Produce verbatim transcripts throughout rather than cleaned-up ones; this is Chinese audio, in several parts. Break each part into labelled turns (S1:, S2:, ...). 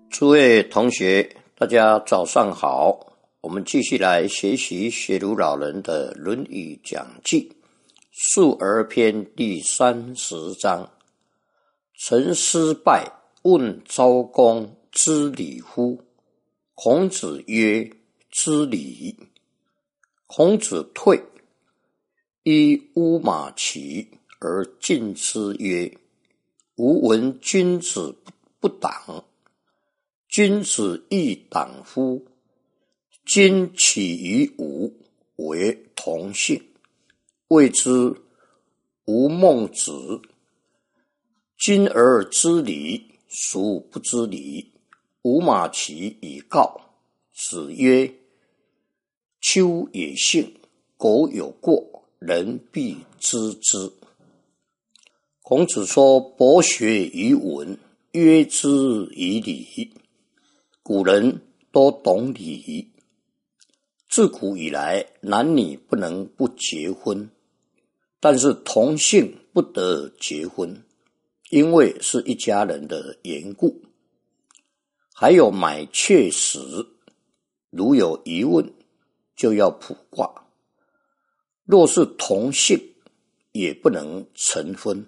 S1: 诸位同学，大家早上好。我们继续来学习学儒老人的《论语讲记》述而篇第三十章。陈师败问昭公知礼乎？孔子曰：知礼。孔子退，依乌马骑而进之曰：吾闻君子不党，君子亦党乎？今起于吾，为同姓，谓之吾孟子。今而知礼，孰不知礼？吾马骑以告。子曰：丘也幸，苟有过，人必知之。孔子说：博学于文，约之以礼。古人都懂礼，自古以来男女不能不结婚，但是同姓不得结婚，因为是一家人的缘故。还有买妾时，如有疑问，就要卜卦。若是同姓，也不能成婚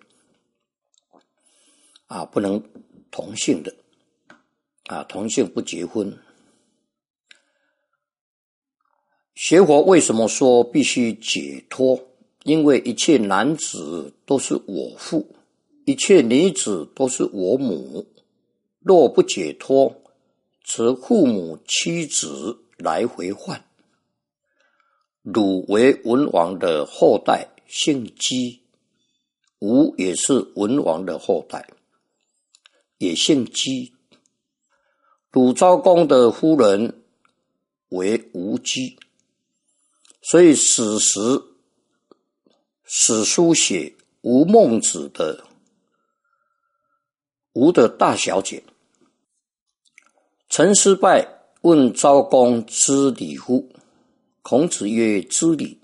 S1: 啊，不能同姓的啊，同姓不结婚。学佛为什么说必须解脱？因为一切男子都是我父，一切女子都是我母。若不解脱，则父母妻子来回换。汝为文王的后代，姓姬；吾也是文王的后代，也姓姬。鲁昭公的夫人为吴姬，所以史实史书写吴孟子的吴的大小姐。陈师败问昭公知礼乎？孔子曰：知礼。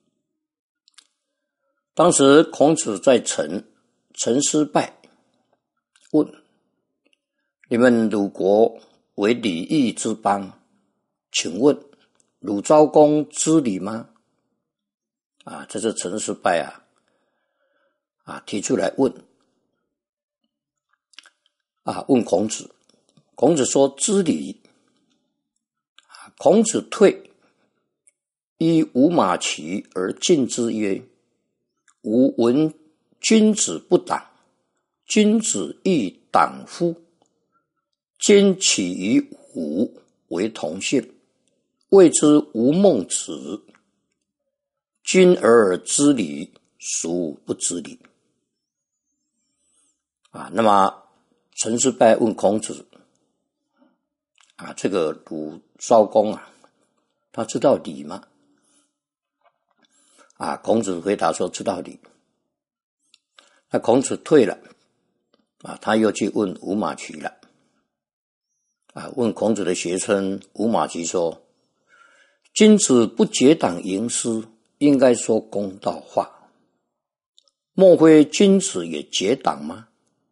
S1: 当时孔子在陈，陈师败问：你们鲁国为礼义之邦，请问鲁昭公知礼吗？啊，这是陈师败啊，啊提出来问，啊问孔子，孔子说知礼。孔子退，依吾马骑而进之曰：吾闻君子不党，君子亦党乎？今起于吾，为同姓，谓之吾孟子。君而知礼，孰不知礼？啊，那么陈师败问孔子，啊，这个鲁昭公啊，他知道礼吗？啊，孔子回答说知道礼。那孔子退了，啊，他又去问吴马骑了。啊，问孔子的学生吴马骑说：君子不结党营私，应该说公道话。莫非君子也结党吗？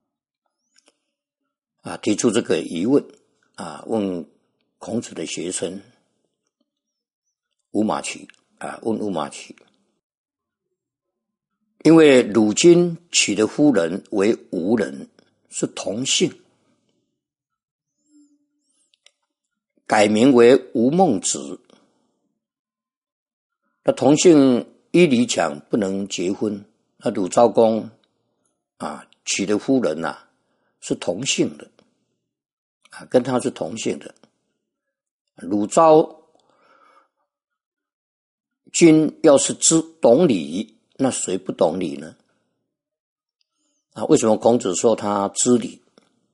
S1: 啊，提出这个疑问啊，问孔子的学生吴马骑啊，问吴马骑。因为鲁君娶的夫人为吴人，是同姓，改名为吴孟子。那同姓依理讲不能结婚，那鲁昭公啊娶的夫人啊是同姓的啊，跟他是同姓的。鲁昭君要是知懂礼，那谁不懂礼呢？啊，为什么孔子说他知礼？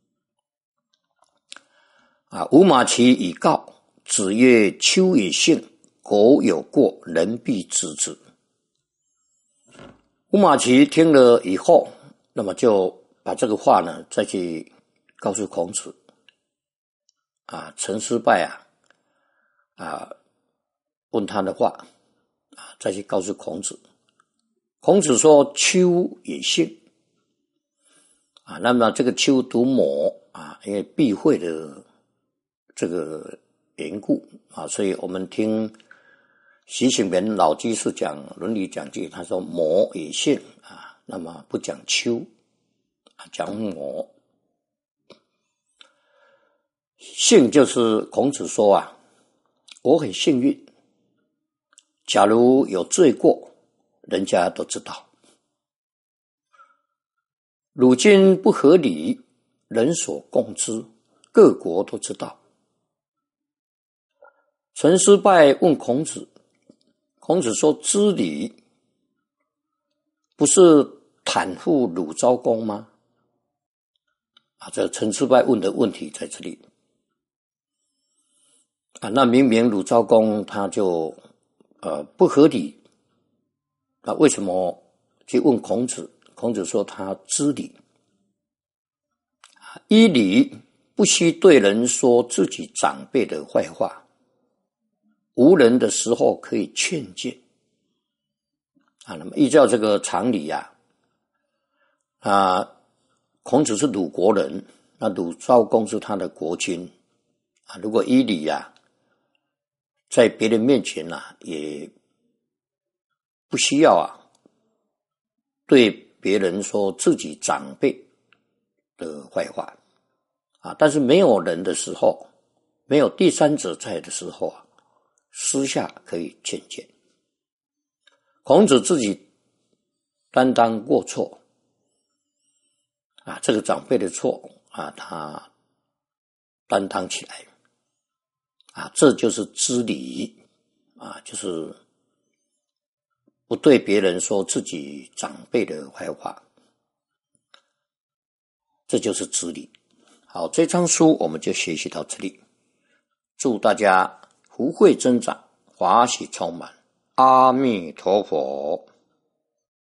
S1: 啊，吾马骑以告。子曰：丘也幸，苟有过，人必知之。吴马骑听了以后，那么就把这个话呢再去告诉孔子。啊，陈师败啊，啊，问他的话，啊，再去告诉孔子。孔子说：丘也幸。啊，那么这个丘读谟啊，因为避讳的这个缘故啊，所以我们听习近平老居士讲《伦理讲记》，他说某也性啊，那么不讲丘啊，讲某。性就是孔子说啊，我很幸运，假如有罪过，人家都知道。如今不合理，人所共知，各国都知道。陈师拜问孔子，孔子说：“知礼不是袒护鲁昭公吗？”啊，这陈师拜问的问题在这里。啊，那明明鲁昭公他就呃不合理，那为什么去问孔子？孔子说他知礼，依礼不须对人说自己长辈的坏话，无人的时候可以劝谏。啊，那么依照这个常理啊，啊，孔子是鲁国人，那鲁昭公是他的国君啊，如果依礼啊，在别人面前啊，也不需要啊，对别人说自己长辈的坏话啊，但是没有人的时候，没有第三者在的时候啊，私下可以劝谏。孔子自己担当过错啊，这个长辈的错啊，他担当起来啊，这就是知礼啊，就是不对别人说自己长辈的坏话，这就是知礼。好，这章书我们就学习到这里，祝大家福慧增长，法喜充满，阿弥陀佛。